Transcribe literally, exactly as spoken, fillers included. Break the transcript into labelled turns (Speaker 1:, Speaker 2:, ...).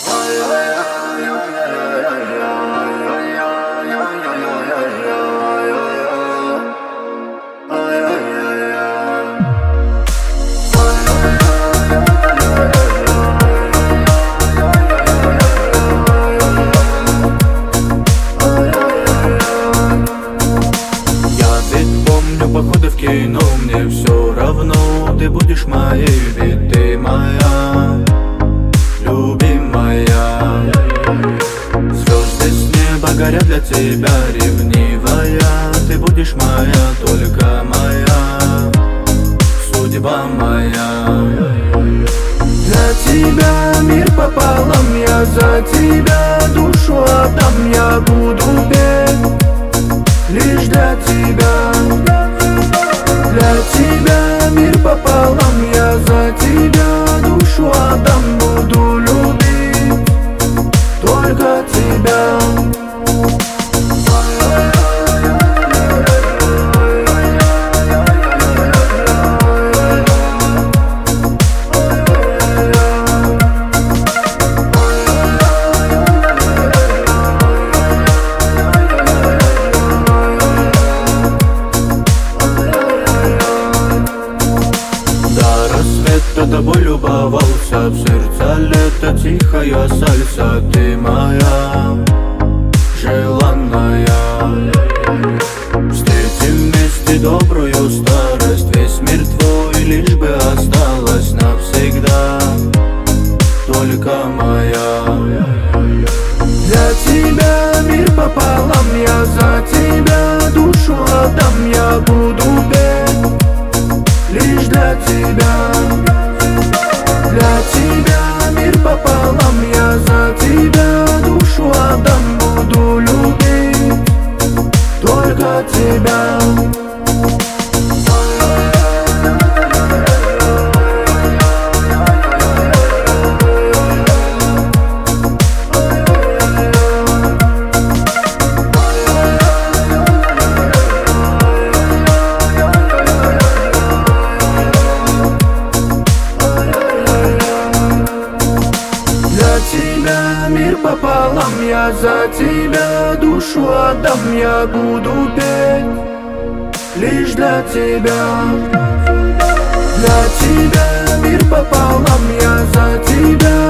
Speaker 1: Походы в кино, мне все равно, ты будешь моей, ведь ты моя, любимая. Звезды с неба горят для тебя, ревнивая. Ты будешь моя, только моя, судьба моя. Для тебя мир пополам, я за тебя душу отдам. Я буду петь лишь для тебя. Для тебя мир пополам, я за тебя душу отдам. Буду любить только тебя. Тобой любовался, в сердце лето тихая сальса. Ты моя желанная. Встретим вместе добрую старость. Весь мир твой лишь бы осталась навсегда, только моя. Для тебя мир пополам, я за тебя душу отдам. Я буду петь лишь для тебя. Для тебя мир пополам, я за тебя душу отдам. Буду любить только тебя. Мир пополам, я за тебя душу отдам. Я буду петь лишь для тебя. Для тебя мир пополам, я за тебя